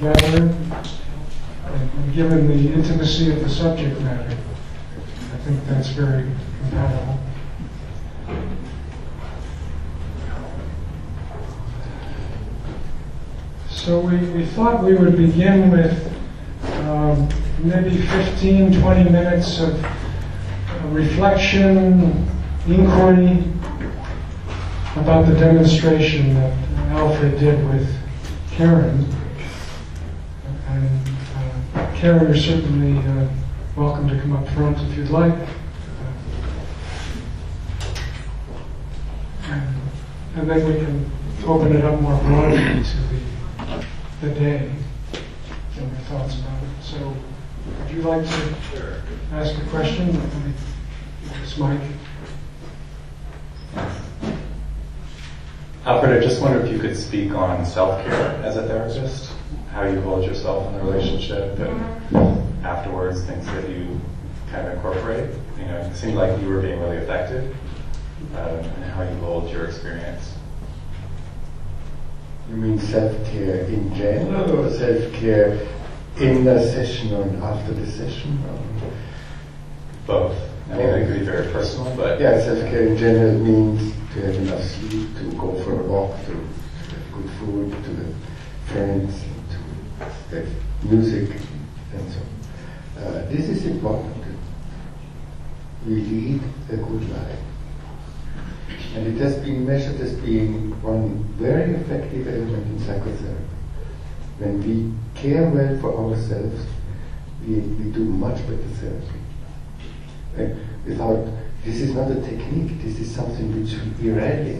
better, and given the intimacy of the subject matter, I think that's very compatible. So we thought we would begin with maybe 15, 20 minutes of reflection, inquiry about the demonstration that Alfred did with Karen. And Karen, you're certainly welcome to come up front if you'd like. And then we can open it up more broadly to the day and your thoughts about it. So, would you like to ask a question? It's Mike. Alfred, I just wonder if you could speak on self-care as a therapist, how you hold yourself in the relationship, and afterwards things that you kind of incorporate. You know, it seemed like you were being really affected, and how you hold your experience. You mean self-care in general, or self-care in the session or after the session? Both. I mean, it could be very personal, but... Yeah, self-care in general means to have enough sleep, to go for a walk, to have good food, to have friends, to have music, and so on. This is important. We lead a good life. And it has been measured as being one very effective element in psychotherapy. When we care well for ourselves, we do much better therapy. And this is not a technique, this is something which we irradiate.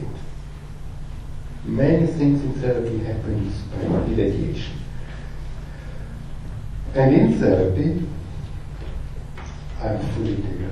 Many things in therapy happen by irradiation. And in therapy, I'm fully there.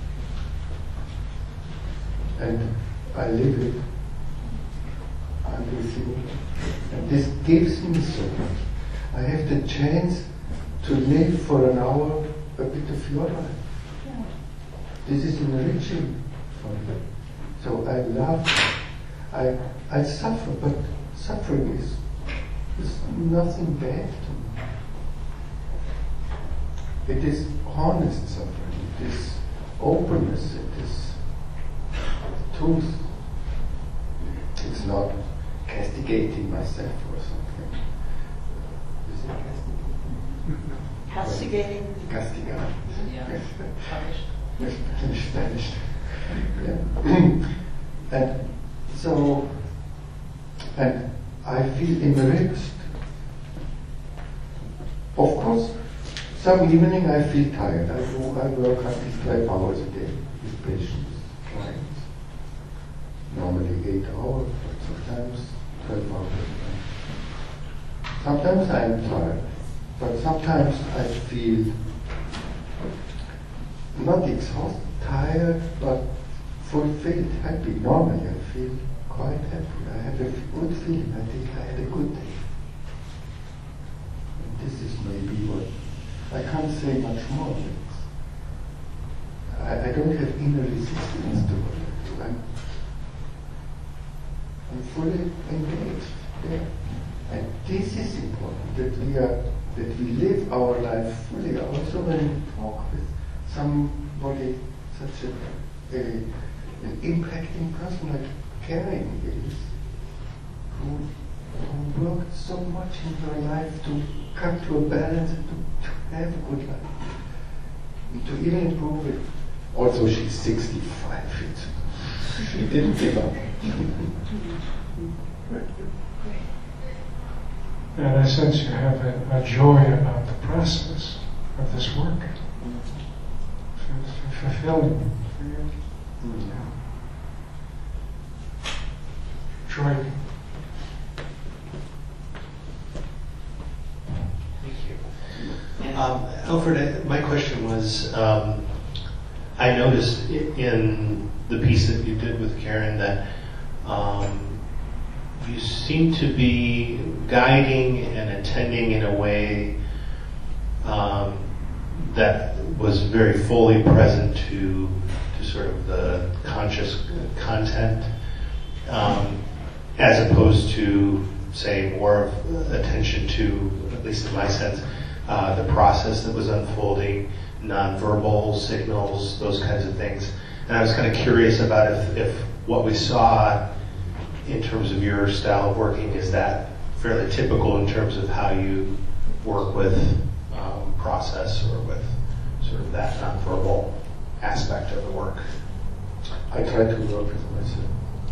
And I live it. I'm with you. And this gives me so much. I have the chance to live for an hour a bit of your life. Yeah. This is enriching for me. So I love it. I suffer, but suffering is nothing bad to me. It is honest suffering. It is openness. It is truth. It's not castigating myself or something. Is it castigating? Castigating? Castigar. Yeah. Yes. Spanish. Yeah. And I feel enriched. Of course, some evening I feel tired. I work until 12 hours a day with patients, clients. Normally 8 hours, but sometimes 12 hours. Sometimes I am tired, but sometimes I feel not exhausted, tired, but fulfilled, happy. Normally I feel quite happy. I have a good feeling. I think I had a good day. And this is maybe what I can't say much more. I don't have inner resistance to it. I'm fully engaged there. And this is important, that we live our life fully. Also when we talk with somebody, such an impacting person like Karen is, who worked so much in her life to come to a balance and to have a good life, and to even improve it. Also she's 65, she didn't give up. And I sense you have a joy about the process of this work. It's fulfilling for you. Yeah. Troy. Thank you. Alfred, my question was, I noticed in the piece that you did with Karen that you seem to be guiding and attending in a way that was very fully present to sort of the conscious content, as opposed to, say, more of attention to least in my sense, the process that was unfolding, nonverbal signals, those kinds of things. And I was kind of curious about if what we saw in terms of your style of working, is that fairly typical in terms of how you work with process or with sort of that nonverbal aspect of the work? I try to work with myself.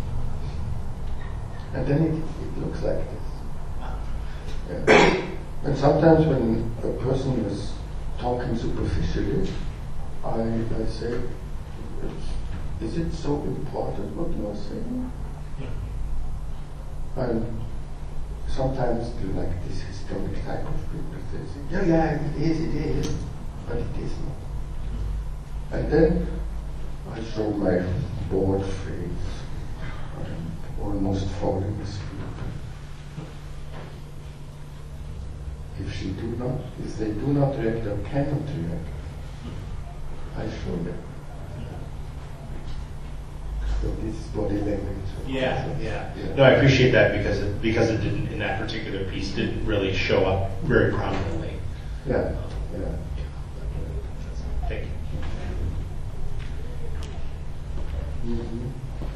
And then it looks like this. Yeah. And sometimes when a person is talking superficially, I say, is it so important what you are saying? Yeah. And sometimes like this historic type of people say, yeah, it is, but it is not. And then I show my bored face, and almost falling asleep. If they do not react or cannot react, I show them. So this is body language. Yeah. No, I appreciate that because it didn't, in that particular piece, didn't really show up very prominently. Yeah. Thank you. Mm-hmm.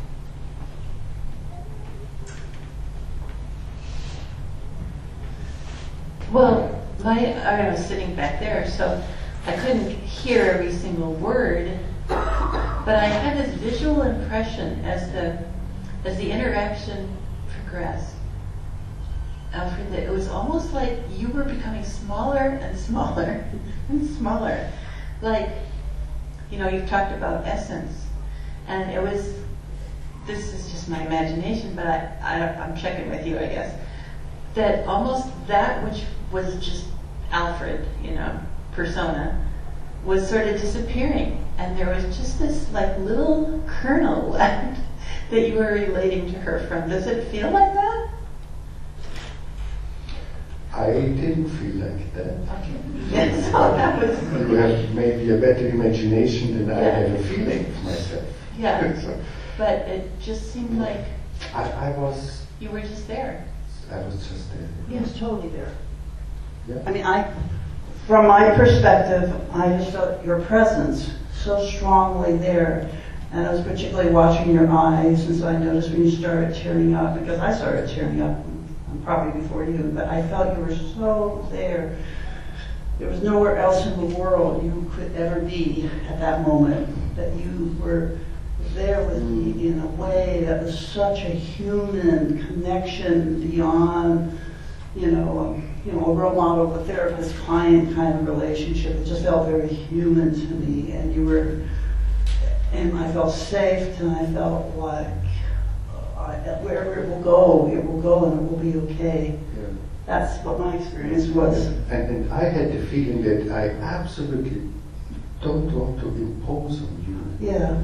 Well, I was sitting back there, so I couldn't hear every single word, but I had this visual impression as the interaction progressed. Alfred, that it was almost like you were becoming smaller and smaller and smaller. Like, you've talked about essence, and it was, this is just my imagination, but I'm checking with you, I guess, that almost that which was just Alfred, persona, was sort of disappearing, and there was just this like little kernel left that you were relating to her from. Does it feel like that? I didn't feel like that. Okay. Yes, so that was. You have maybe a better imagination than I have a feeling of myself. Yeah. So, but it just seemed like I was. you were just there. I was just there. Yes, totally there. Yeah. I mean, from my perspective, I just felt your presence so strongly there. And I was particularly watching your eyes, and so I noticed when you started tearing up, because I started tearing up probably before you, but I felt you were so there. There was nowhere else in the world you could ever be at that moment, that you were there with me in a way that was such a human connection beyond, a role model, the therapist-client kind of relationship. It just felt very human to me, and I felt safe, and I felt like wherever it will go, and it will be okay. Yeah. That's what my experience was. And I had the feeling that I absolutely don't want to impose on you. Yeah.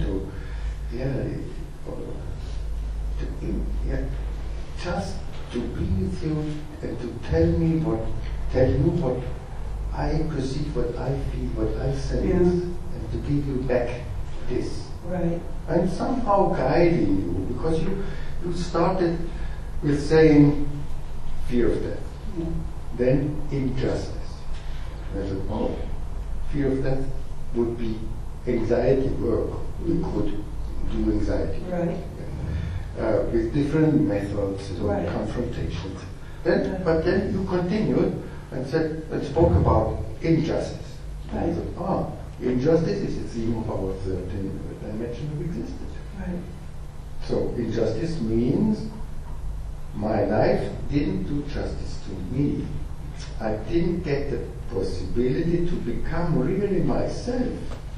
Just to be with you and to tell you what I perceive, what I feel, what I sense, and to give you back this. Right. And somehow guiding you, because you started with saying fear of death, then injustice. And I said, oh, fear of death would be anxiety work. We could do anxiety. Right. With different methods of Right. confrontations. But then you continued and spoke about injustice. Right. I thought, injustice is the theme of our third dimension of existence. Right. So injustice means my life didn't do justice to me. I didn't get the possibility to become really myself.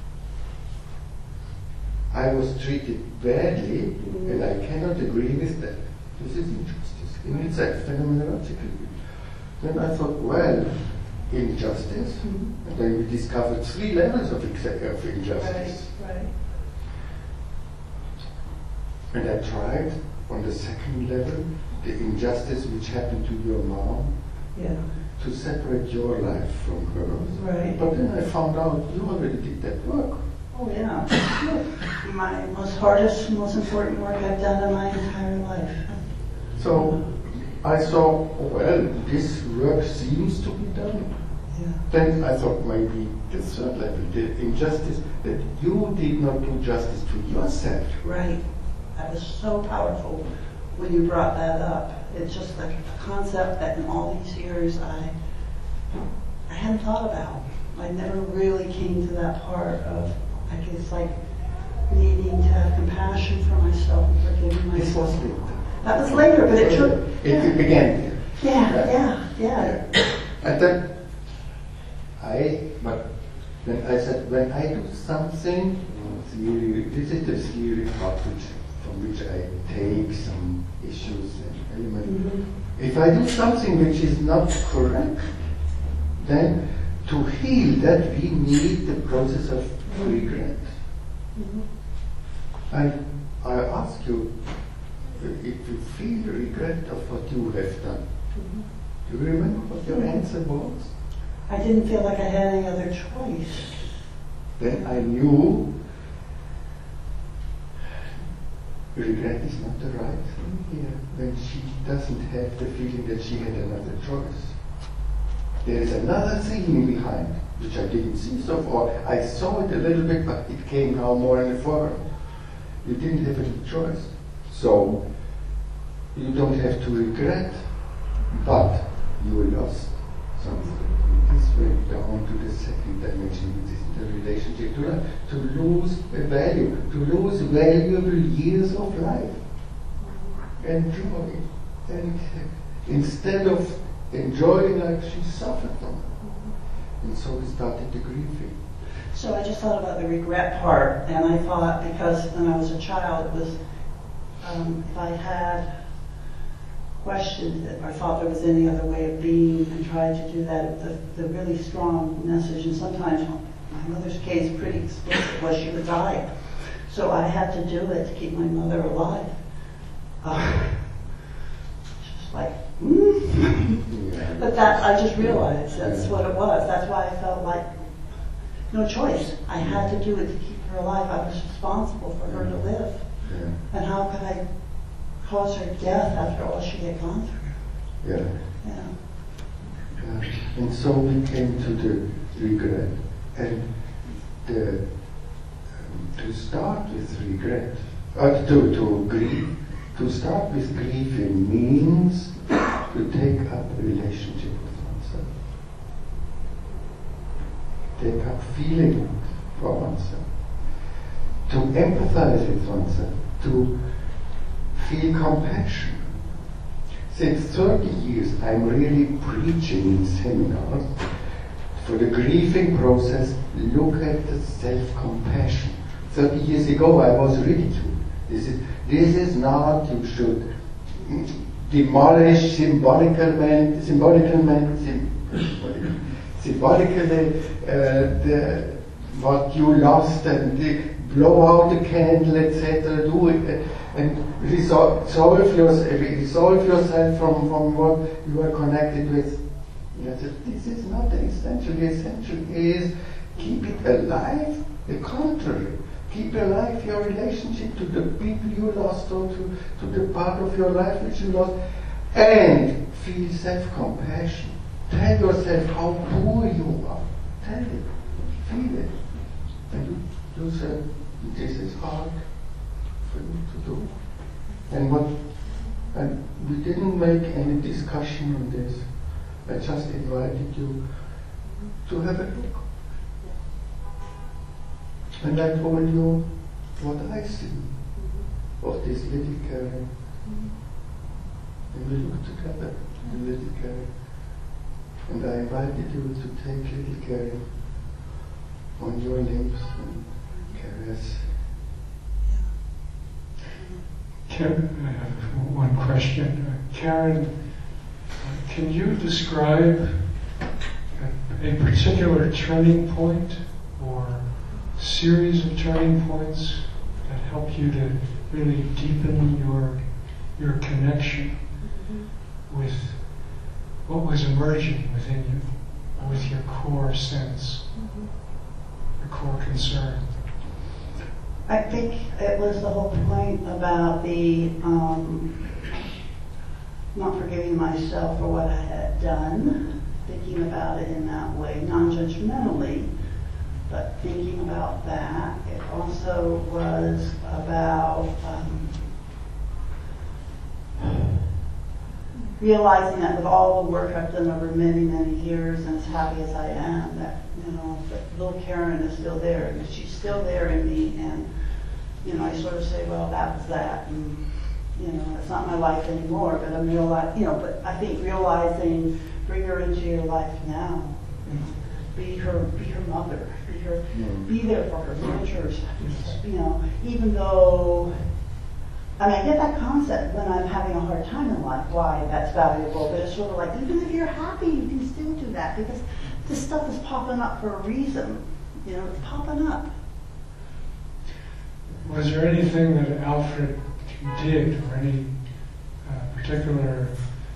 I was treated badly, and I cannot agree with that. This is injustice in itself, phenomenologically. Then I thought, well, injustice, and then we discovered 3 levels of injustice. Right. And I tried on the 2nd level, the injustice which happened to your mom, Yeah. to separate your life from hers. Right. But then I found out you already did that work. Oh yeah. My most hardest, most important work I've done in my entire life. So I saw, well, this work seems to be done. Yeah. Then I thought maybe the third level, the injustice, that you did not do justice to yourself. Right. That was so powerful when you brought that up. It's just like a concept that in all these years I hadn't thought about. I never really came to that part of, I guess, like needing to have compassion for myself and forgiving This myself. was later. That was later, but it took. It began here. Yeah. And then but when I said, when I do something, this is the theory from which I take some issues and elements. Mm-hmm. If I do something which is not correct, then to heal that we need the process of regret. Mm-hmm. I ask you if you feel regret of what you have done. Mm-hmm. Do you remember what your answer was? I didn't feel like I had any other choice. Then I knew regret is not the right thing here when she doesn't have the feeling that she had another choice. There is another thing behind, which I didn't see so far. I saw it a little bit, but it came now more in the foreground. You didn't have any choice. So, you don't have to regret, but you lost something. This way down to the second dimension, which is the relationship, to lose a value, to lose valuable years of life and joy. And instead of enjoying life, she suffered from it. And so we started the grieving. So I just thought about the regret part, and I thought, because when I was a child, it was, if I had questioned it or thought there was any other way of being and tried to do that, the really strong message, and sometimes my mother's case pretty explicit, was she would die. So I had to do it to keep my mother alive. Just like, But that, I just realized that's what it was. That's why I felt like no choice. I had to do it to keep her alive. I was responsible for her to live. Yeah. And how could I cause her death after all she had gone through? Yeah. Yeah. And so we came to the regret. And to start with regret, to grieve, to start with grieving means to take up a relationship with oneself. Take up feeling for oneself. To empathize with oneself. To feel compassion. Since 30 years I'm really preaching in seminars for the grieving process, look at the self-compassion. 30 years ago I was ridiculed. This is not, you should demolish symbolically what you lost and blow out the candle, etc. Do it and resolve yourself from what you are connected with. Yes, this is not the essential. The essential is keep it alive. The contrary. Keep alive your relationship to the people you lost or to the part of your life which you lost. And feel self-compassion. Tell yourself how poor you are. Tell it. Feel it. And you say, this is hard for you to do. And we didn't make any discussion on this. I just invited you to have a look. And I told you what I see of this little Karen. And we looked together, the little Karen. And I invited you to take little Karen on your lips and caress. Karen, I have one question. Karen, can you describe a particular turning point or series of turning points that help you to really deepen your connection with what was emerging within you, with your core sense, your core concern? I think it was the whole point about the not forgiving myself for what I had done, thinking about it in that way, non-judgmentally, but thinking about that. It also was about realizing that with all the work I've done over many, many years, and as happy as I am, that, that little Karen is still there, and she's still there in me, and, I sort of say, well, that was that, and, it's not my life anymore, but I'm but I think realizing, bring her into your life now, be her mother, be there for her, nurture, even though, I get that concept when I'm having a hard time in life, why that's valuable, but it's sort of like, even if you're happy, you can still do that, because this stuff is popping up for a reason, it's popping up. Was there anything that Alfred did, or any particular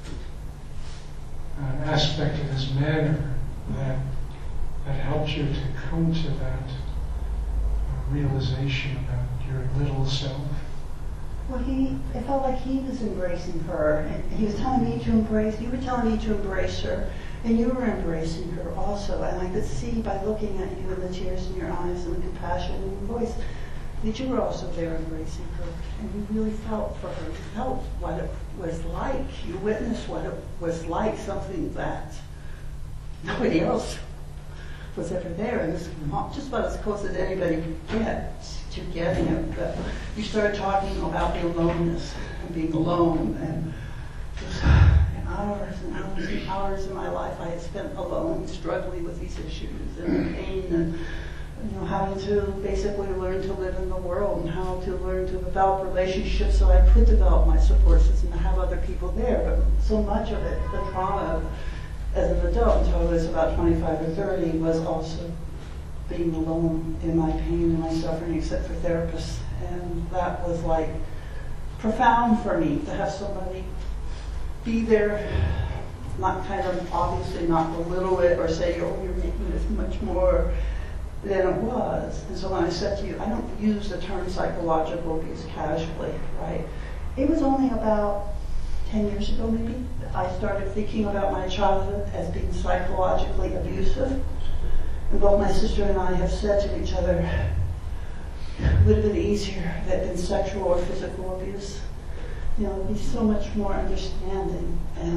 aspect of his manner that helped you to come to that realization about your little self? Well, it felt like he was embracing her, and he was telling me to embrace, you were telling me to embrace her, and you were embracing her also, and I could see by looking at you and the tears in your eyes and the compassion in your voice, that you were also there embracing her, and you really felt for her. You felt what it was like. You witnessed what it was like, something that nobody else was ever there, and it's just about as close as anybody could get to getting it. But you started talking about the aloneness and being alone, and just hours and hours and hours of my life I had spent alone, struggling with these issues and the pain, and having to basically learn to live in the world, and how to learn to develop relationships so I could develop my support system and have other people there. But so much of it, the trauma as an adult until I was about 25 or 30, was also being alone in my pain and my suffering, except for therapists. And that was like profound for me, to have somebody be there, not kind of obviously not belittle it or say, oh, you're making this much more than it was. And so when I said to you, I don't use the term psychological abuse casually, right? It was only about 10 years ago maybe, I started thinking about my childhood as being psychologically abusive. And both my sister and I have said to each other, it would have been easier if it had been sexual or physical abuse. There'd be so much more understanding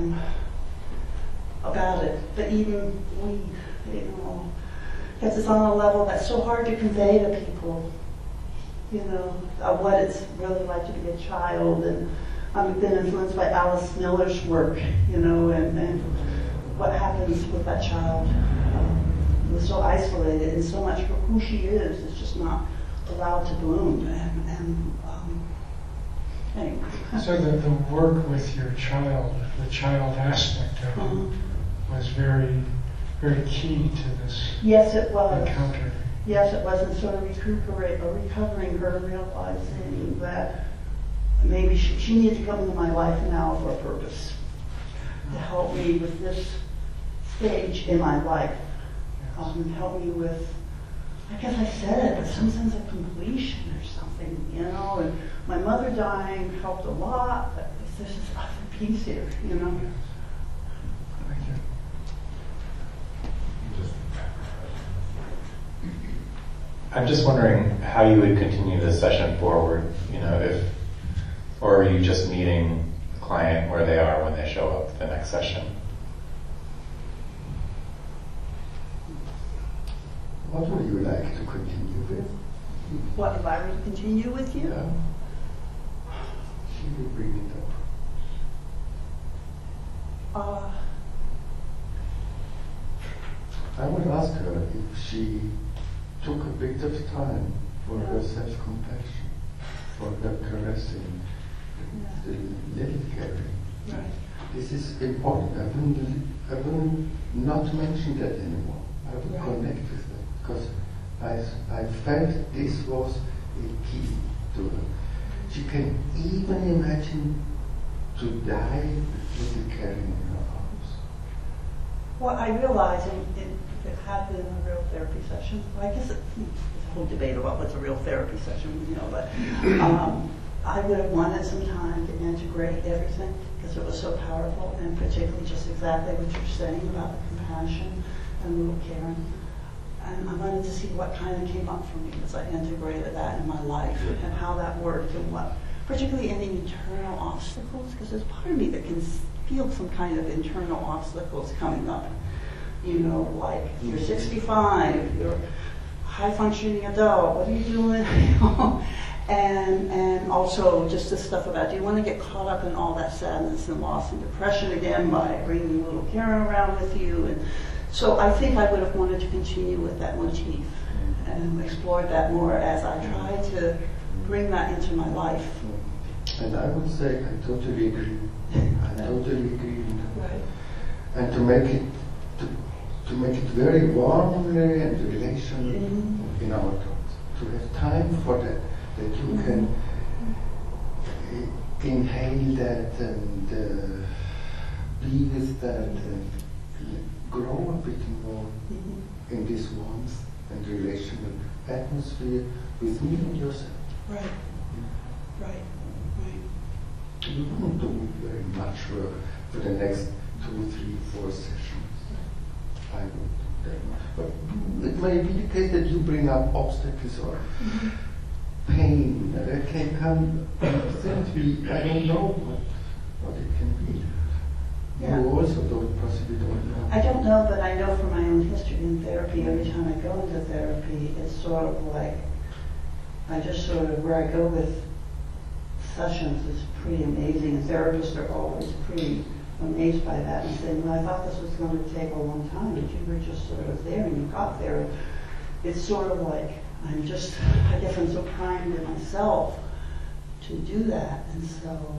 about it. But even we, because it's on a level that's so hard to convey to people, what it's really like to be a child. And I've been influenced by Alice Miller's work, and what happens with that child. Who is so isolated, and so much for who she is just not allowed to bloom. Anyway. So the work with your child, the child aspect of it, was very, very key to this yes, it was. encounter. Yes, it was, and sort of recovering her, realizing that maybe she needed to come into my life now for a purpose, to help me with this stage in my life, and help me with, I guess I said it, but some sense of completion or something, and my mother dying helped a lot, but there's this other piece here, Thank you. I'm just wondering how you would continue this session forward, or are you just meeting the client where they are when they show up for the next session? What would you like to continue with? What if I would continue with you? Yeah. She will bring it up. I would ask her if she took a bit of time for her self-compassion, for her caressing, the little caring. Right. This is important. I wouldn't not mention that anymore. I would connect with that because I felt this was a key to her. She can even imagine to die with little caring in her arms. Well, I realize if it had been a real therapy session, well, I guess there's a whole debate about what's a real therapy session, but I would have wanted some time to integrate everything because it was so powerful, and particularly just exactly what you're saying about the compassion and little Karen. And I wanted to see what kind of came up for me as I integrated that in my life and how that worked and what, particularly any internal obstacles, because there's part of me that can feel some kind of internal obstacles coming up. You know, like you're 65, you're a high-functioning adult, what are you doing? And also just the stuff about, do you want to get caught up in all that sadness and loss and depression again by bringing little Karen around with you? And so I think I would have wanted to continue with that motif and explore that more as I try to bring that into my life. And I would say I totally agree. I totally agree with that. Right. And to make it very warm and relational in our thoughts. To have time for that you can inhale that and be with that and grow a bit more in this warmth and relational atmosphere with me and yourself. Right. Right. Right. You won't do very much work for the next 2, 3, 4 sessions. I won't do that much. But it may be the case that you bring up obstacles or pain that can come simply, I don't know what it can be. Yeah. You also possibly don't know. I don't know, but I know from my own history in therapy, every time I go into therapy, it's sort of like, I just sort of, where I go with sessions is pretty amazing. And therapists are always pretty amazed by that and saying, well, I thought this was going to take a long time, but you were just sort of there and you got there. It's sort of like, I guess I'm so primed in myself to do that. And so,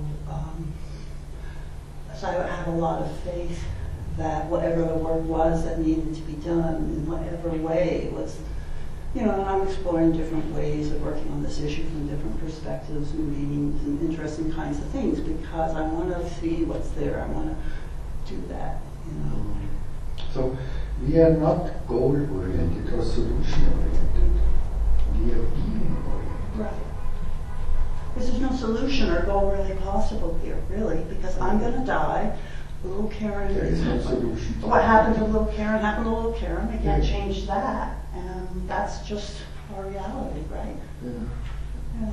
so I have a lot of faith that whatever the work was that needed to be done in whatever way was, you know, and I'm exploring different ways of working on this issue from different perspectives and meetings and interesting kinds of things because I want to see what's there. I want to do that, you know. So we are not goal-oriented or solution-oriented. We are being-oriented. Right. Because there's no solution or goal really possible here, really, because I'm going to die. Little Karen. There is no solution. What happened to little Karen happened to little Karen. I can't change that. And that's just our reality, right? Yeah. Yeah.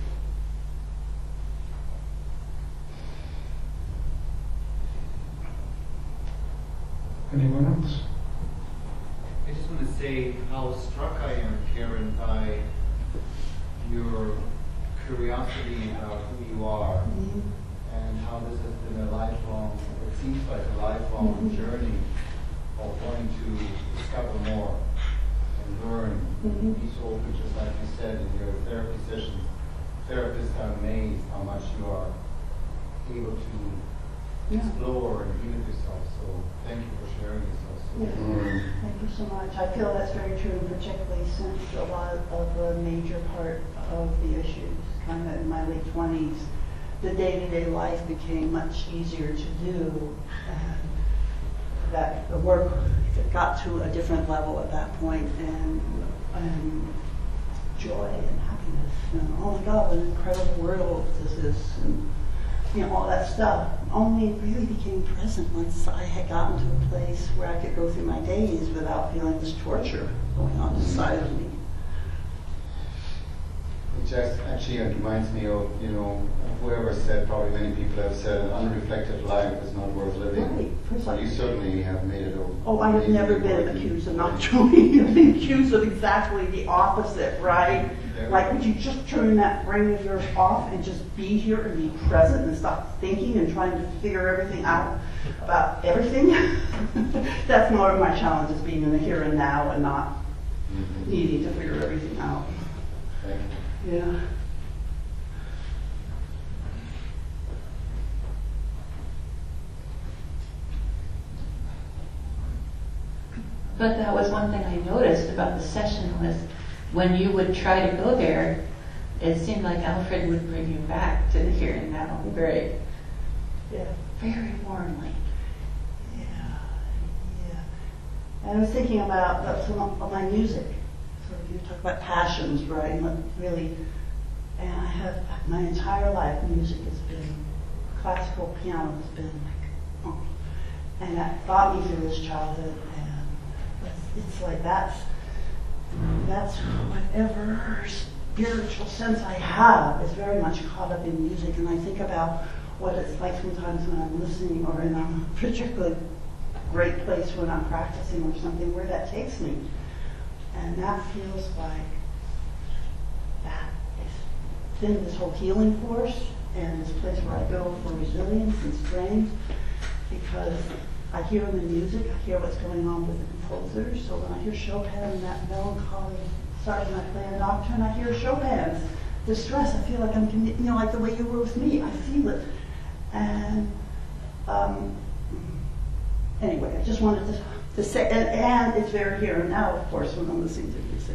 Anyone else? I just want to say how struck I am, Karen, by your curiosity about who you are and how this has been a lifelong, it seems like a lifelong journey of wanting to discover more and learn. Be so open, just like you said in your therapy sessions. Therapists are amazed how much you are able to explore and be with yourself. So thank you for sharing yourself. Thank you so much. I feel that's very true, particularly since a lot of the major part of the issues, kind of in my late 20s, the day-to-day life became much easier to do, and that the work got to a different level at that point, and joy and happiness. And, oh my God, what an incredible world this is, and you know, all that stuff only really became present once I had gotten to a place where I could go through my days without feeling this torture going on inside of me. It just actually reminds me of, you know, whoever said, probably many people have said, an unreflected life is not worth living. Right, precisely. You certainly have made it. Oh, I have never been accused of not doing. I've been accused of exactly the opposite, right? Like, would you just turn that brain of yours off and just be here and be present and stop thinking and trying to figure everything out about everything? That's more of my challenge, is being in the here and now and not needing to figure everything out. Thank you. Yeah. But that was one thing I noticed about the session was when you would try to go there, it seemed like Alfred would bring you back to the here and now very warmly. Yeah. And I was thinking about some of my music. So you talk about passions, right? And what really, and I have my entire life, music has been classical piano has been like, oh. And that got me through his childhood, and it's like that's whatever spiritual sense I have is very much caught up in music, and I think about what it's like sometimes when I'm listening or in a particularly great place when I'm practicing or something, where that takes me. And that feels like that is been this whole healing force and this place where I go for resilience and strength, because I hear in the music, I hear what's going on with the composers. So when I hear Chopin and that melancholy, when I play a nocturne, I hear Chopin's distress. I feel like I'm, like the way you were with me. I feel it. And anyway, I just wanted to say, and it's very here and now, of course, when I'm listening to music.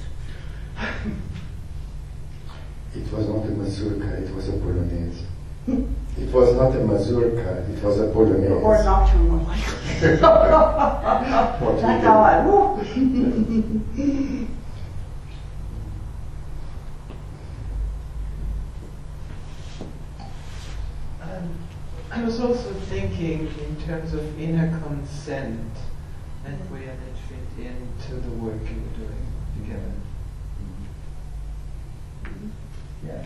It was not a mazurka, it was a polonaise. It was not a mazurka, it was a polonaise. Or a nocturne, more likely. Thank God. I was also thinking in terms of inner consent and where that fit into the work you were doing together. Yeah.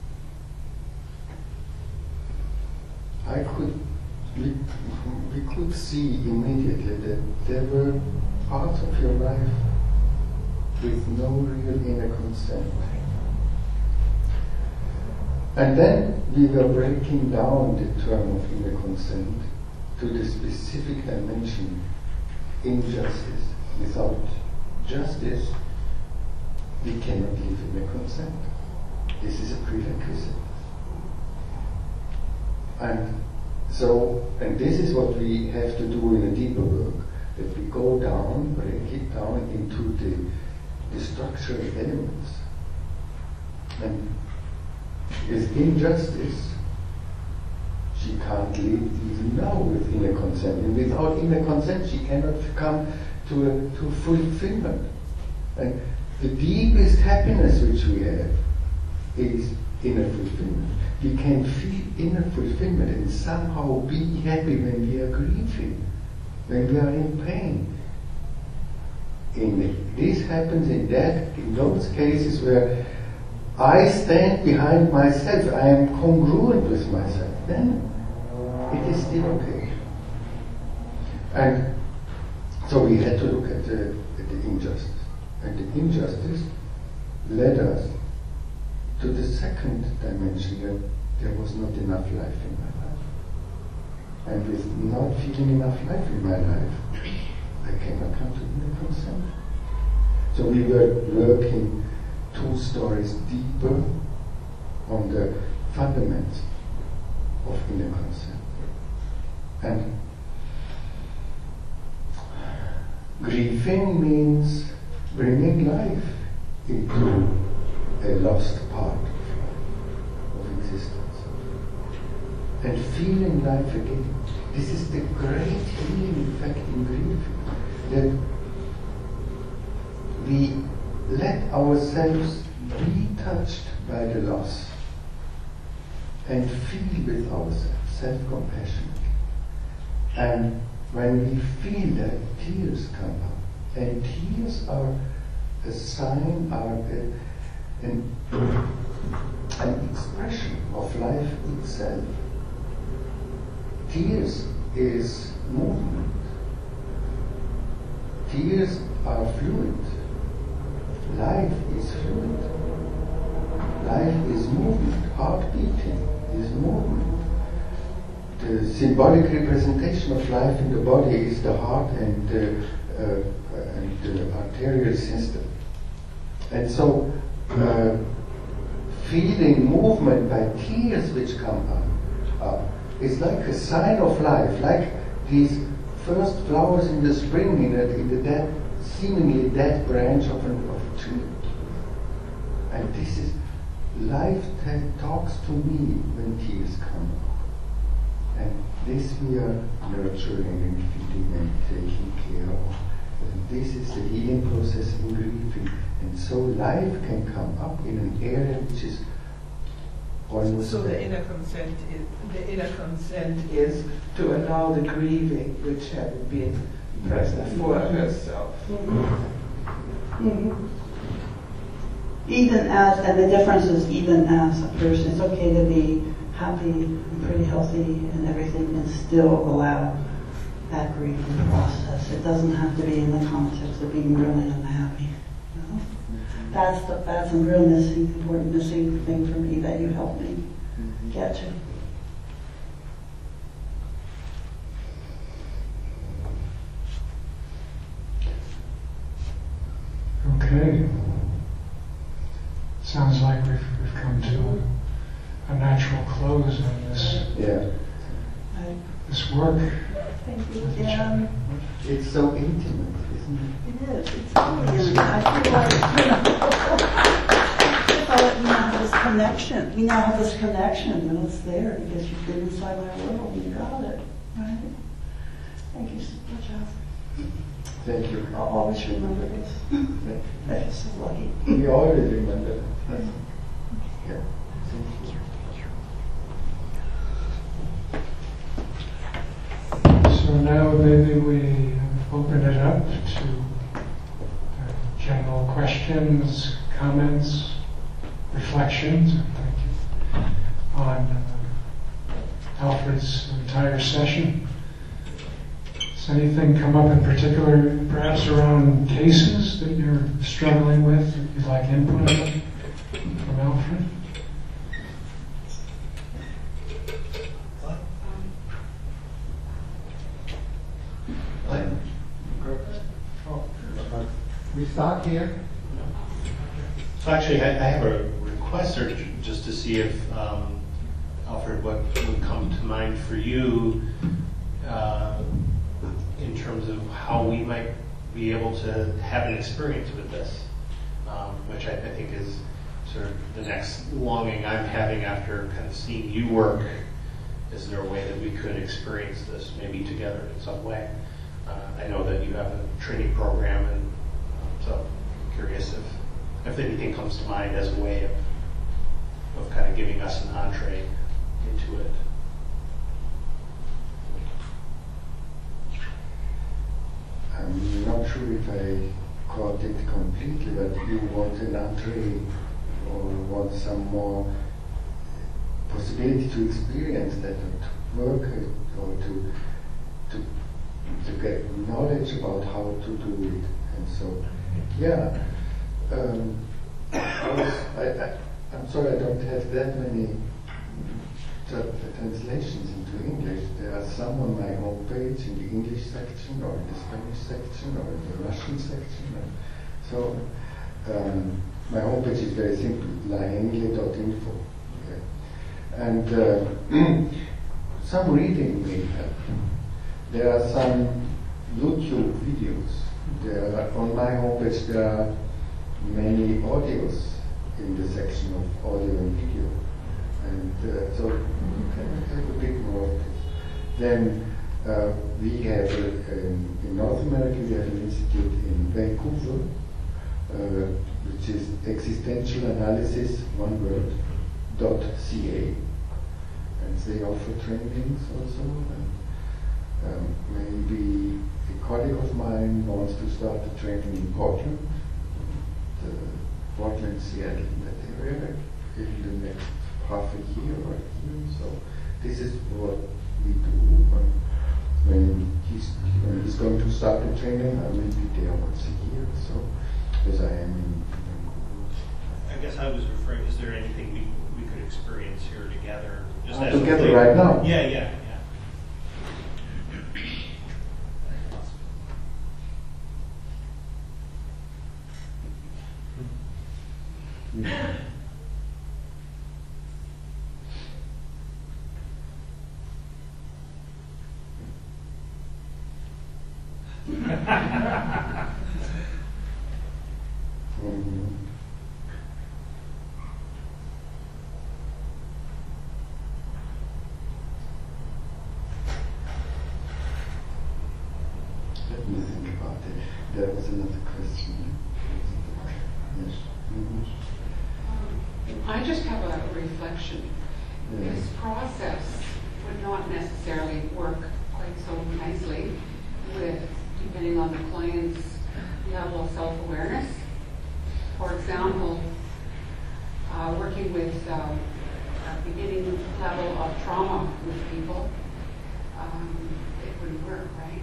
We could see immediately that there were parts of your life with no real inner consent. And then we were breaking down the term of inner consent to the specific dimension, injustice. Without justice, we cannot live in a consent. This is a prerequisite. And this is what we have to do in a deeper work, that we go down, break it down into the structural elements. And with injustice, she can't live even now with inner consent. And without inner consent, she cannot come to fulfillment. And the deepest happiness which we have is inner fulfillment. We can feel inner fulfillment and somehow be happy when we are grieving, when we are in pain. This happens in those cases where I stand behind myself, I am congruent with myself, then it is still okay. And so we had to look at the injustice. And the injustice led us to the second dimension, that there was not enough life in my life. And with not feeling enough life in my life, I cannot come to inner consent. So we were working 2 stories deeper on the fundaments of inner consent. And grieving means bringing life into a lost part of existence and feeling life again. This is the great healing effect in grief, that we let ourselves be touched by the loss and feel with ourselves self-compassion. And when we feel that, tears come up. And tears are a sign, are an expression of life itself. Tears is movement. Tears are fluid. Life is fluid. Life is movement. Heart beating is movement. The symbolic representation of life in the body is the heart and the arterial system. And so, feeling movement by tears which come up is like a sign of life, like these first flowers in the spring in the dead, seemingly dead branch of a tree. And this is life that talks to me when tears come up. And this we are nurturing and feeding and taking care of. And this is the healing process in grieving. And so life can come up in an area which is almost So the there. inner consent is to allow the grieving which had been present for herself. Even as, and the difference is even as a person, it's okay to be happy and pretty healthy and everything and still allow that grieving process. It doesn't have to be in the context of being really unhappy. You know? That's a real important missing thing for me that you helped me get to. Okay. Sounds like we've come to a natural close on this Yeah. this work. Thank you. with each Yeah. other. It's so intimate, isn't it? It is. It's really, I feel like, we now have this connection. We now have this connection, and it's there because you've been inside my world and you got it. Right? Thank you so much, Alfred. Thank you. I'll always remember this. I feel so lucky. We always remember that. Yeah. So now maybe we open it up to general questions, comments, reflections, thank you, on Alfred's entire session. Does anything come up in particular, perhaps around cases that you're struggling with, that you'd like input on from Alfred? We start here. So actually, I have a request, or just to see if, Alfred, what would come to mind for you in terms of how we might be able to have an experience with this, which I think is sort of the next longing I'm having after kind of seeing you work. Is there a way that we could experience this maybe together in some way? I know that you have a training program, and so I'm curious if anything comes to mind as a way of kind of giving us an entree into it. I'm not sure if I caught it completely, but you want an entree or want some more possibility to experience that, or to work it, or to get knowledge about how to do it. And so, yeah. I'm sorry I don't have that many translations into English. There are some on my homepage in the English section, or in the Spanish section, or in the Russian section. And so my homepage is very simple, laengle.info. Okay. And some reading may help. There are some YouTube videos. On my homepage there are many audios in the section of audio and video. And so you can have a bit more of this. Then we have, in North America, we have an institute in Vancouver, which is existential analysis, one word, .ca. And they offer trainings also. And maybe a colleague of mine wants to start a training in Portland, Portland, Seattle, in that area, in the next half a year or a year. So this is what we do. When he's going to start the training, I will be there once a year. So as I am in Vancouver. I guess I was referring, is there anything we could experience here together? Just as Together a right now? Yeah. Let me think about it. There was another question. Yes. I just have a reflection. this process would not necessarily work quite so nicely with, depending on the client's level of self-awareness. For example, working with a beginning level of trauma with people, it wouldn't work, right?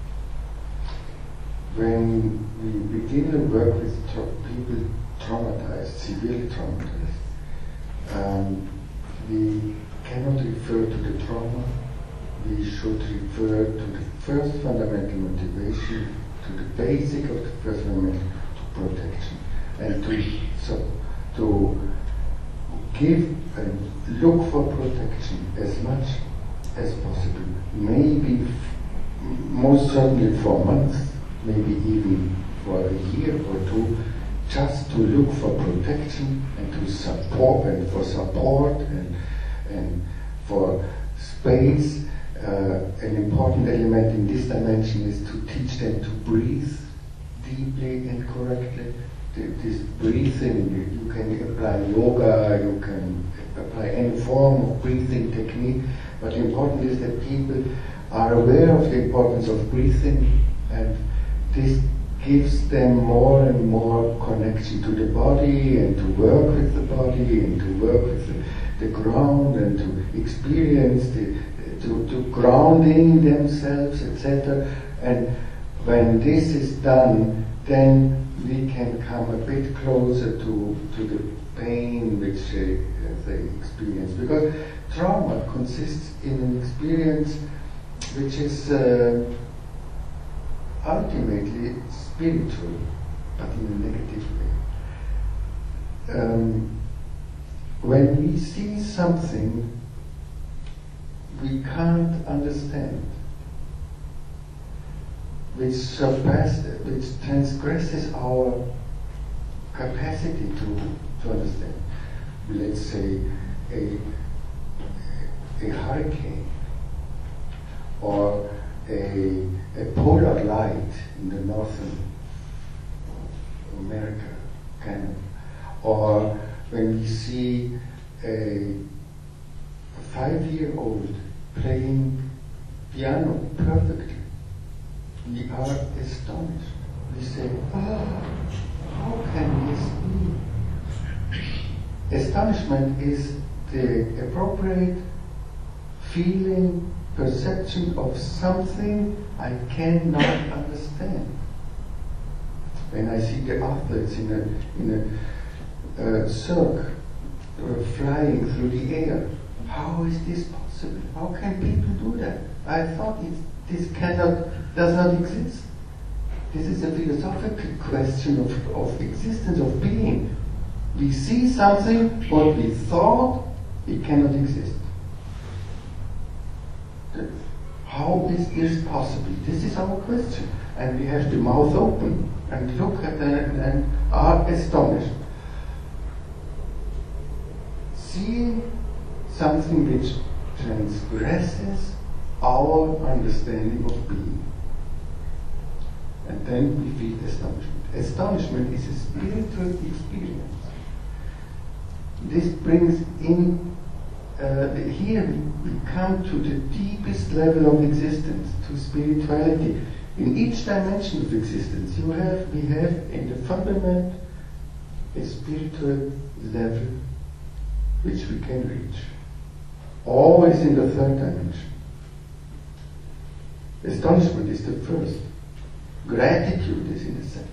When we begin to work with people traumatized, severely traumatized, we cannot refer to the trauma. We should refer to the first fundamental motivation, to the basic of the first fundamental, to protection, and to give and look for protection as much as possible. Maybe, most certainly for months, maybe even for a year or two, just to look for protection and to support and for support and for space. An important element in this dimension is to teach them to breathe deeply and correctly. This breathing, you can apply yoga, you can apply any form of breathing technique, but the important is that people are aware of the importance of breathing, and this gives them more and more connection to the body, and to work with the body, and to work with the ground, and to experience to grounding themselves, etc. And when this is done, then we can come a bit closer to the pain which they experience. Because trauma consists in an experience which is ultimately spiritual, but in a negative way. When we see something we can't understand, which transgresses our capacity to understand. Let's say a hurricane, or a polar light in the northern America, Canada, or when we see a 5-year-old playing piano perfectly, we are astonished. We say, how can this be? Astonishment is the appropriate feeling, perception of something I cannot understand. When I see the athletes in a cirque flying through the air, how is this possible? How can people do that? I thought this does not exist. This is a philosophical question of existence, of being. We see something, what we thought, it cannot exist. How is this possible? This is our question. And we have the mouth open and look at that and are astonished. Seeing something which transgresses our understanding of being. And then we feel astonishment. Astonishment is a spiritual experience. This brings in, here we come to the deepest level of existence, to spirituality. In each dimension of existence, we have in the fundament a spiritual level which we can reach. Always in the third dimension. Astonishment is the first. Gratitude is in the second.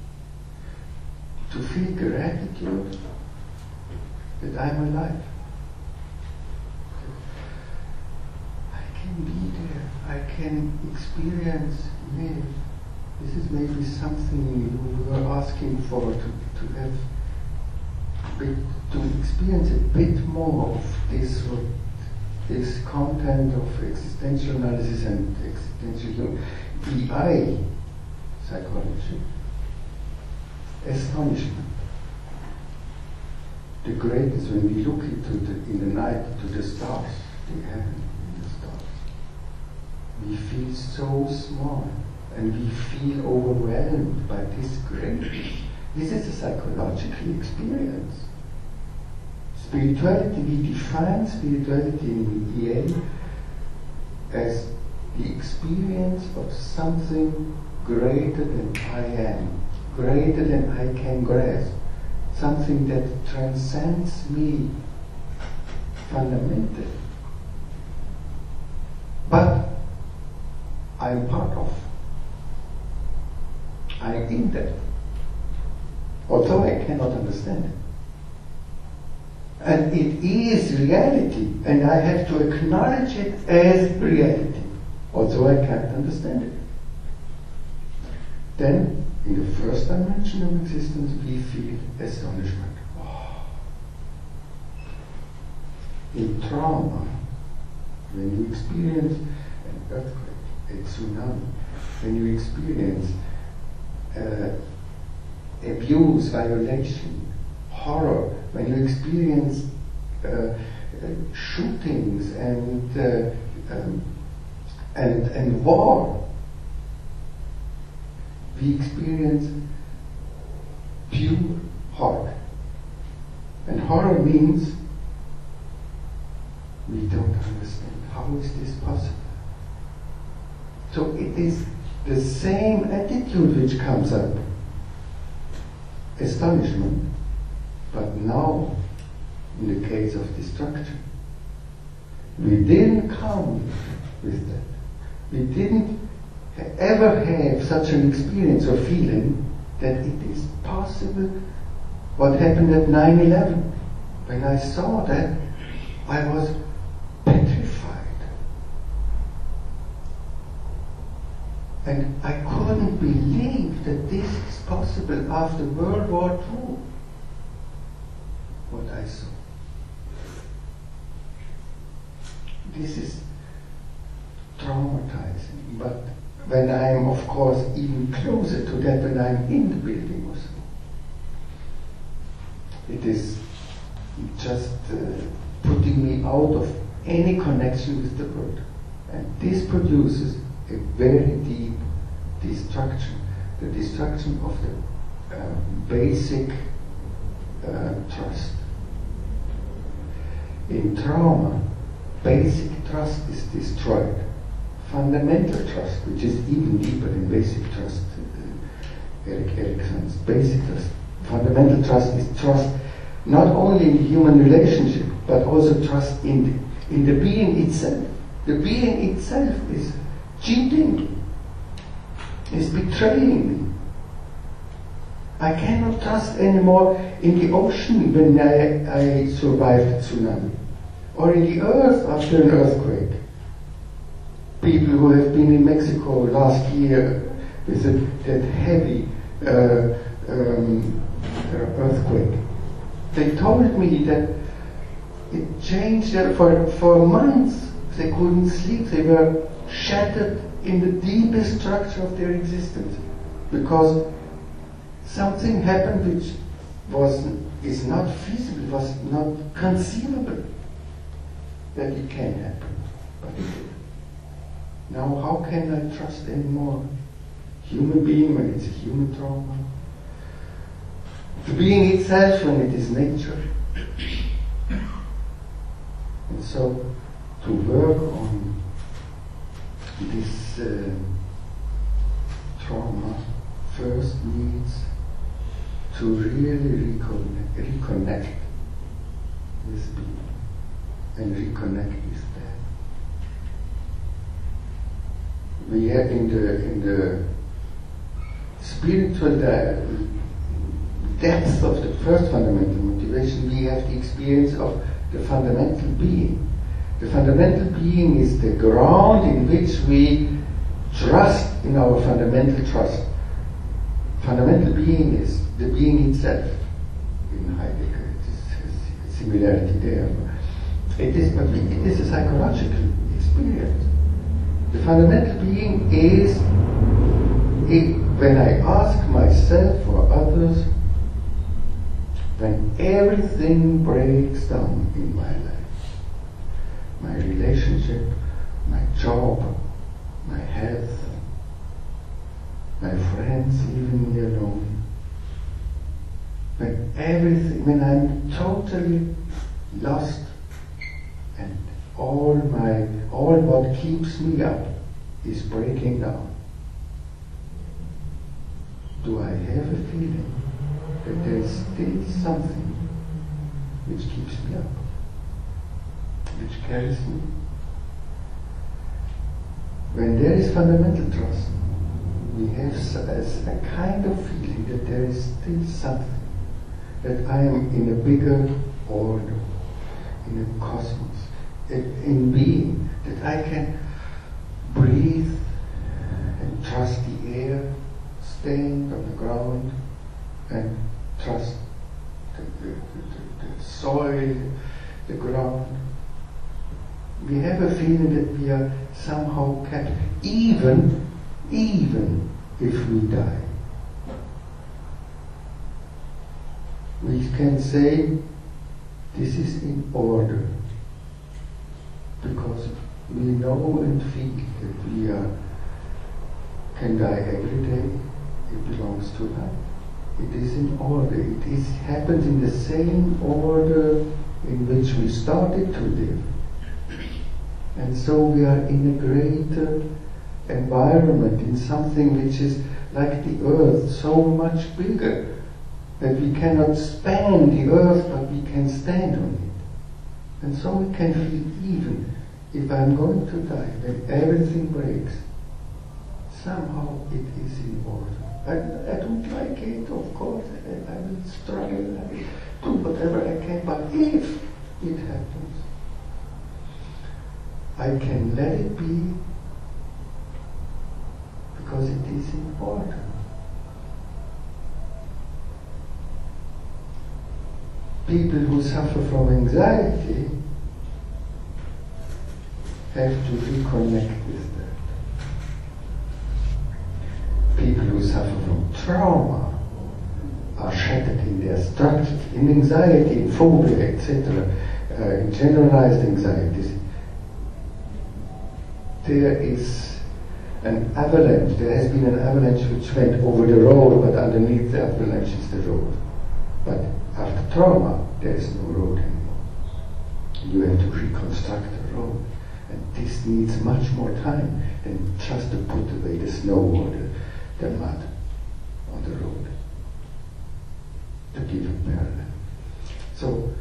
To feel gratitude that I'm alive. I can be there. I can experience, this is maybe something you were asking for, to have to experience a bit more of this content of existential analysis and existential EI psychology. Astonishment. The greatness when we look in the night to the stars, the heaven and the stars. We feel so small and we feel overwhelmed by this greatness. This is a psychological experience. Spirituality, we define spirituality in EA as the experience of something greater than I am, greater than I can grasp, something that transcends me fundamentally. But I'm part of. I'm in that. Although I cannot understand it. And it is reality, and I have to acknowledge it as reality, although I can't understand it. Then, in the first dimension of existence, we feel astonishment. Oh. In trauma, when you experience an earthquake, a tsunami, when you experience abuse, violation, horror, when you experience shootings and war, we experience pure horror. And horror means we don't understand. How is this possible? So it is the same attitude which comes up. Astonishment, but now, in the case of destruction, we didn't come with that. We didn't ever have such an experience or feeling that it is possible what happened at 9/11. When I saw that, I was petrified. And I couldn't believe that this is possible after World War II. What I saw. This is traumatizing, but when I am, of course, even closer to that, when I'm in the building or so, it is just putting me out of any connection with the world. And this produces a very deep destruction, the destruction of the basic trust. In trauma, basic trust is destroyed. Fundamental trust, which is even deeper than basic trust, Erik Erikson's basic trust. Fundamental trust is trust not only in the human relationship, but also trust in the being itself. The being itself is cheating, is betraying me. I cannot trust anymore in the ocean when I survived the tsunami, or in the earth after an earthquake. People who have been in Mexico last year with that heavy earthquake, they told me that it changed for months. They couldn't sleep. They were shattered in the deepest structure of their existence because something happened which is not feasible, was not conceivable that it can happen, but it did. Now, how can I trust anymore human being when it's a human trauma? The being itself when it is nature. And so, to work on this trauma first needs to really reconnect with being and reconnect with that. We have in the spiritual depth of the first fundamental motivation, we have the experience of the fundamental being. The fundamental being is the ground in which we trust in our fundamental trust. Fundamental being is the being itself. In Heidegger, it is a similarity there. It is a psychological experience. The fundamental being is when I ask myself or others, when everything breaks down in my life. My relationship, my job, my health, my friends leaving me alone. When I'm totally lost, and all what keeps me up is breaking down. Do I have a feeling that there is still something which keeps me up, which carries me? When there is fundamental trust, we have a kind of feeling that there is still something, that I am in a bigger order, in a cosmos, in being, that I can breathe and trust the air, stand on the ground and trust the soil, the ground. We have a feeling that we are somehow kept, even if we die. We can say this is in order because we know and feel that we can die every day. It belongs to life. It is in order. It happens in the same order in which we started to live. And so we are in a greater environment, in something which is like the earth, so much bigger that we cannot span the earth, but we can stand on it. And so we can feel, even if I'm going to die, when everything breaks, somehow it is in order. I don't like it, of course, I will struggle, I will do whatever I can, but if it happens, I can let it be because it is in order. People who suffer from anxiety have to reconnect with that. People who suffer from trauma are shattered in their structures, in anxiety, in phobia, etc., in generalized anxieties. There is an avalanche, there has been an avalanche which went over the road, but underneath the avalanche is the road. But after trauma, there is no road anymore. You have to reconstruct the road. And this needs much more time than just to put away the snow or the mud on the road, to give a parallel. So,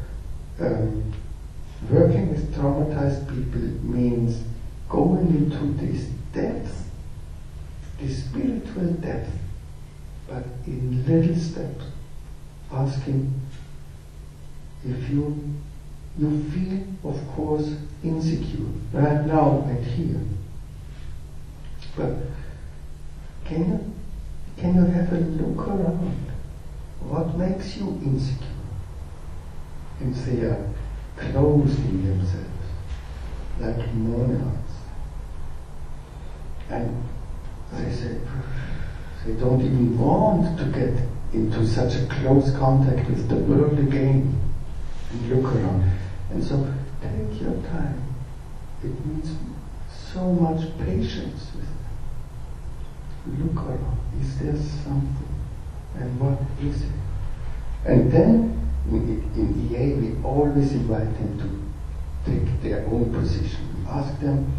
working with traumatized people means going into this depth, this spiritual depth, but in little steps, asking if you feel, of course, insecure right now and here. But can you have a look around? What makes you insecure? And they are closed in themselves, like monads. And they say they don't even want to get into such a close contact with the world again and look around. And so take your time. It needs so much patience with it. Look around. Is there something? And what is it? And then in EA we always invite them to take their own position. We ask them,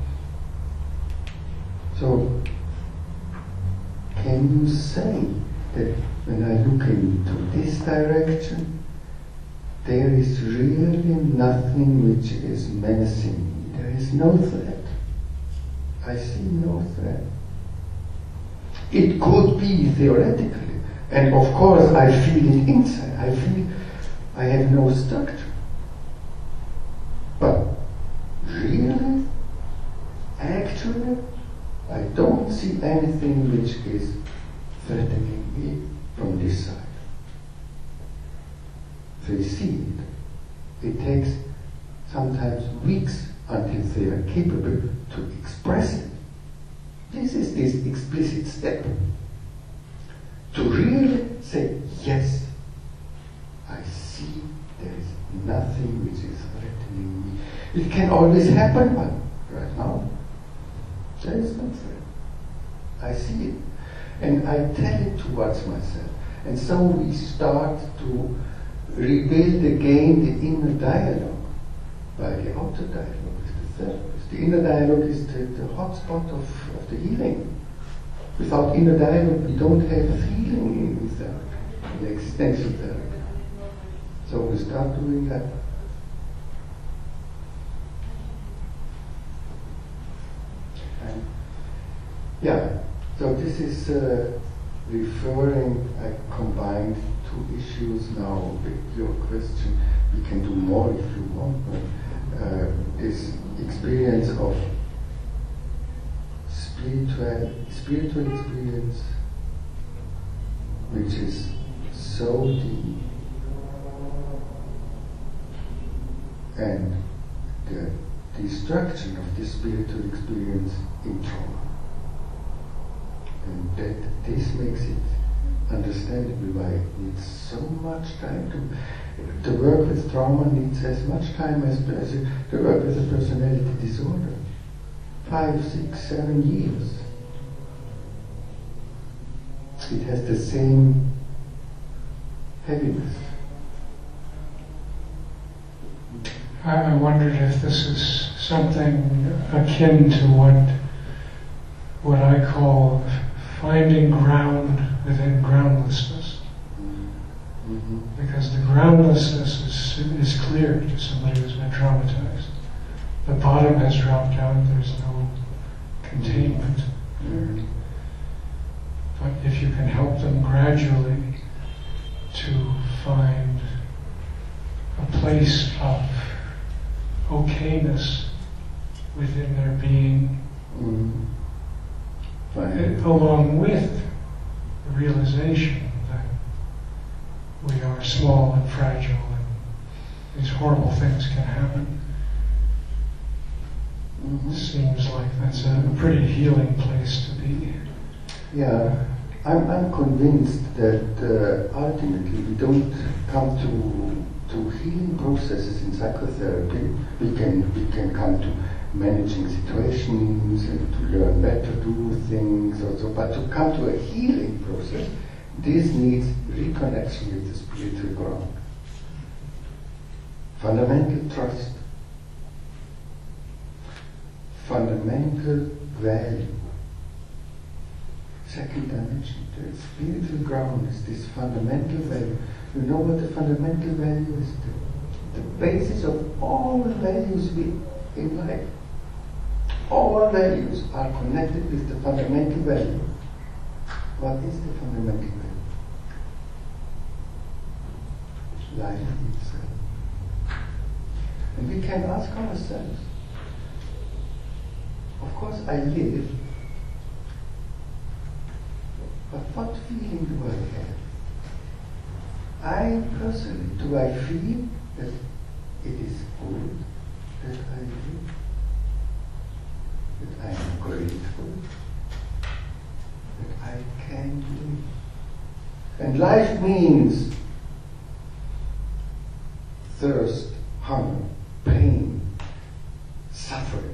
so can you say that when I look into this direction, there is really nothing which is menacing me. There is no threat. I see no threat. It could be theoretically, and of course I feel it inside. I feel I have no structure. But really, actually, I don't see anything which is threatening me from this side. They see it. It takes sometimes weeks until they are capable to express it. This is this explicit step. To really say, yes, I see there is nothing which is threatening me. It can always happen, but right now, there is no threat. I see it. And I tell it towards myself. And so we start to rebuild again the inner dialogue. by the outer dialogue with the therapist. The inner dialogue is the hotspot of the healing. Without inner dialogue, we don't have healing in therapy, in existential therapy. So we start doing that. And so this is referring, I combined two issues now with your question. We can do more if you want, but this experience of spiritual experience, which is so deep, and the destruction of this spiritual experience in trauma. And that this makes it understandable why it needs so much time to work with trauma needs as much time as to work with a personality disorder. 5, 6, 7 years. It has the same heaviness. I wondered if this is something akin to what I call finding ground within groundlessness. Mm-hmm. Because the groundlessness is clear to somebody who's been traumatized. The bottom has dropped out, there's no containment there. But if you can help them gradually to find a place of okayness within their being, along with the realization that we are small and fragile and these horrible things can happen. Seems like that's a pretty healing place to be. Yeah, I'm convinced that ultimately we don't come to healing processes in psychotherapy. We can come to managing situations and to learn better to do things also, but to come to a healing process, this needs reconnection with the spiritual ground. Fundamental trust. Fundamental value. Second dimension, the spiritual ground is this fundamental value. You know what the fundamental value is? The basis of all values in life. All values are connected with the fundamental value. What is the fundamental value? Life itself. And we can ask ourselves, of course I live, but what feeling do I have? I personally, do I feel that it is good that I live? That I am grateful? That I can live? And life means thirst, hunger, pain, suffering,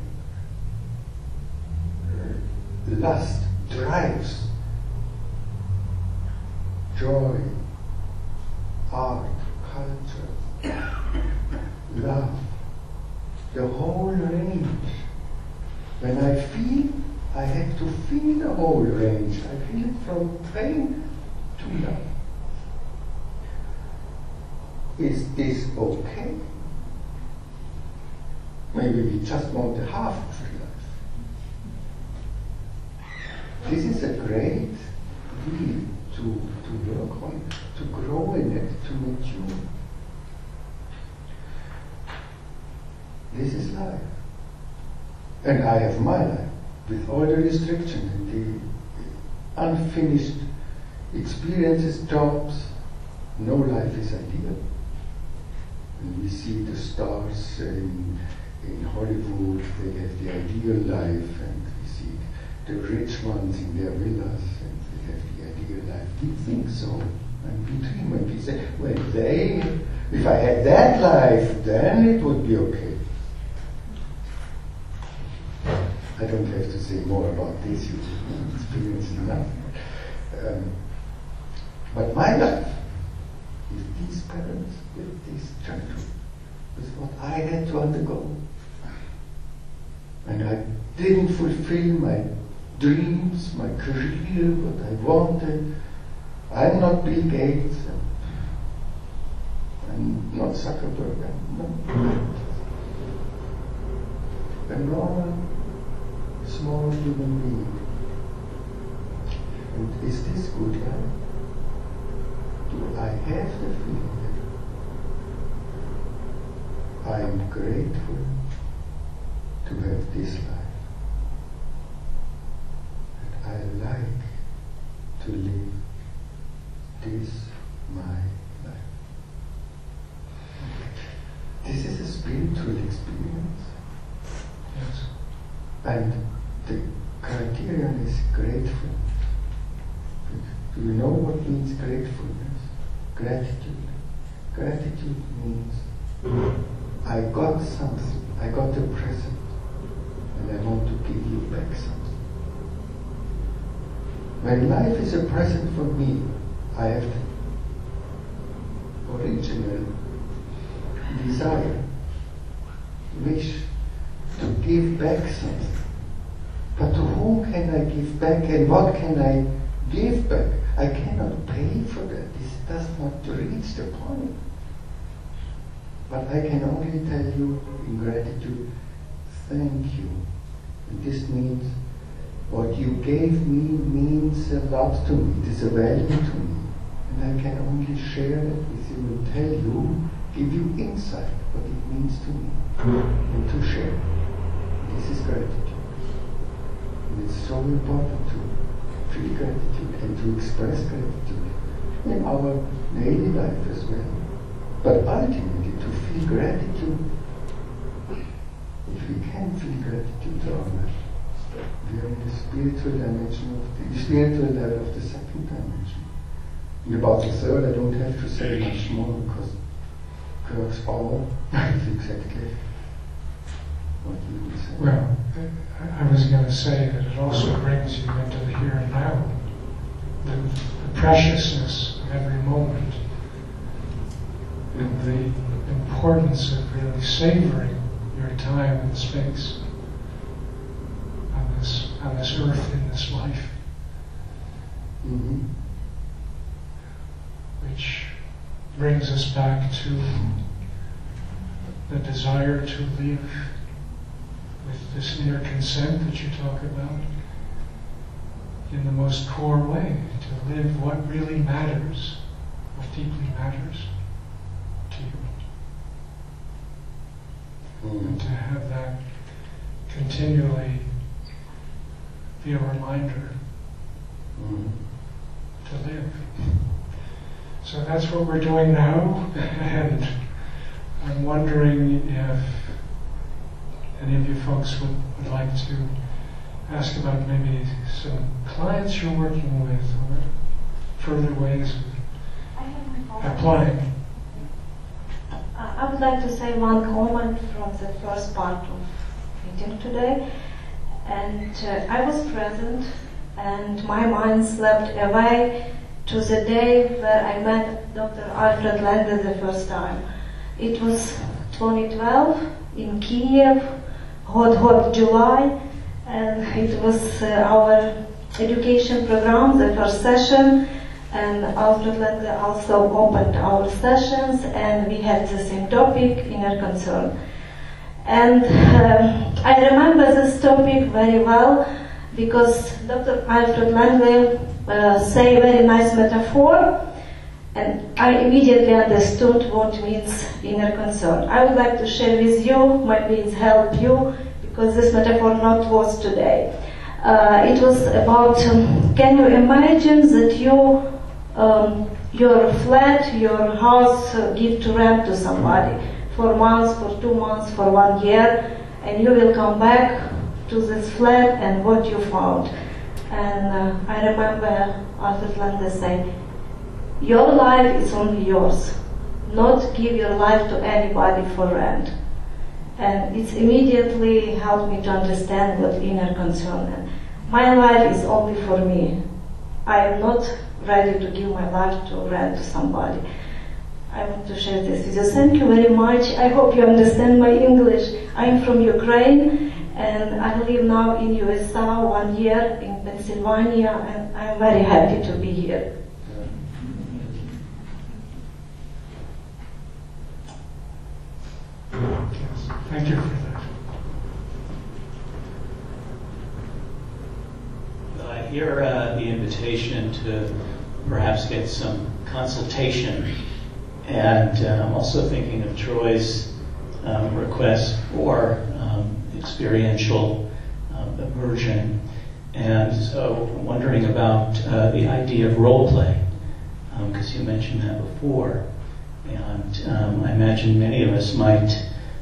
lust, drives, joy, art, culture, love, the whole range. When I feel, I have to feel the whole range. I feel it from pain to love. Is this okay? Maybe we just want the half of life. This is a great deal to work on, to grow in it, to mature. This is life. And I have my life, with all the restrictions and the unfinished experiences, jobs. No life is ideal. And we see the stars in Hollywood, they have the ideal life, and we see the rich ones in their villas, and they have the ideal life. We think so, and we dream, and we say, well, if I had that life, then it would be okay. I don't have to say more about this, you experience enough. But my life, with these parents, with these children, with what I had to undergo. And I didn't fulfill my dreams, my career, what I wanted. I'm not Bill Gates, I'm not Zuckerberg, I'm not a normal, small human being. And is this good life? Do I have the feeling that I am grateful to have this life? That I like to live this my life. This is a spiritual experience. Yes. And the criterion is gratefulness. Do you know what means gratefulness? Gratitude. Gratitude means I got something, I got a present, and I want to give you back something. When life is a present for me, I have the original desire, wish to give back something. But to whom can I give back, and what can I give back? I cannot pay for that. This does not reach the point. But I can only tell you in gratitude, thank you. And this means what you gave me means a lot to me. It is a value to me. And I can only share it with you and tell you, give you insight what it means to me. And to share. This is gratitude. And it's so important to feel gratitude and to express gratitude in our daily life as well. But ultimately, to feel gratitude, if we can feel gratitude to our life, we are in the spiritual dimension of the spiritual level of the second dimension. And about the third, I don't have to say much more because Kirk's power is exactly what you would say. Well, I was going to say that it also brings you into the here and now, the preciousness of every moment, and the importance of really savoring your time and space on this earth, in this life, Mm-hmm. which brings us back to the desire to live with this inner consent that you talk about in the most core way, to live what really matters, what deeply matters to you. And to have that continually be a reminder to live. So that's what we're doing now, and I'm wondering if any of you folks would like to ask about maybe some clients you're working with, or further ways of applying. I would like to say one comment from the first part of meeting today. And I was present, and my mind slept away to the day where I met Dr. Alfred Langer the first time. It was 2012 in Kiev, hot July, and it was our education program, the first session, and Alfred Langer also opened our sessions, and we had the same topic, inner concern. And I remember this topic very well because Dr. Alfred Langer say very nice metaphor, and I immediately understood what means inner concern. I would like to share with you, maybe it help you, because this metaphor not was today. It was about, can you imagine that you, your flat, your house give to rent to somebody for months, for 2 months, for 1 year, and you will come back to this flat and what you found. And I remember Alfred Langer saying, your life is only yours. Not give your life to anybody for rent. And it's immediately helped me to understand what inner concern is. My life is only for me. I am not ready to give my life to rent to somebody. I want to share this with you. Thank you very much. I hope you understand my English. I'm from Ukraine, and I live now in USA 1 year in Pennsylvania, and I'm very happy to be here. Yes, thank you for that. I hear the invitation to perhaps get some consultation, and I'm also thinking of Troy's request for experiential immersion, and so I'm wondering about the idea of role play, because you mentioned that before, and I imagine many of us might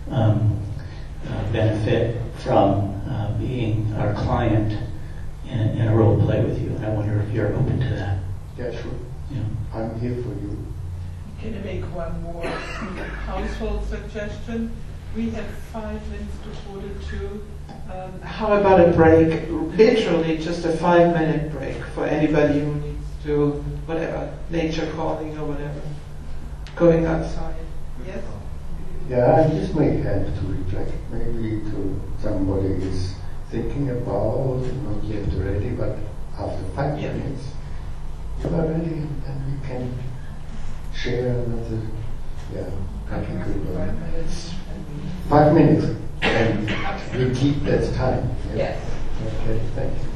benefit from being our client in a role play with you, and I wonder if you're open to that. Yeah, sure. Yeah. I'm here for you. Can I make one more household suggestion? We have 5 minutes to 1:45. How about a break? Literally just a 5-minute break for anybody who needs to, whatever, nature calling or whatever, going outside. Yes? Yeah, this may help to reflect maybe to somebody is thinking about, not yet ready, but after 5 minutes, you are ready and we can share another, practical 5 minutes. 5 minutes, and we keep that time. Yes. Okay, thank you.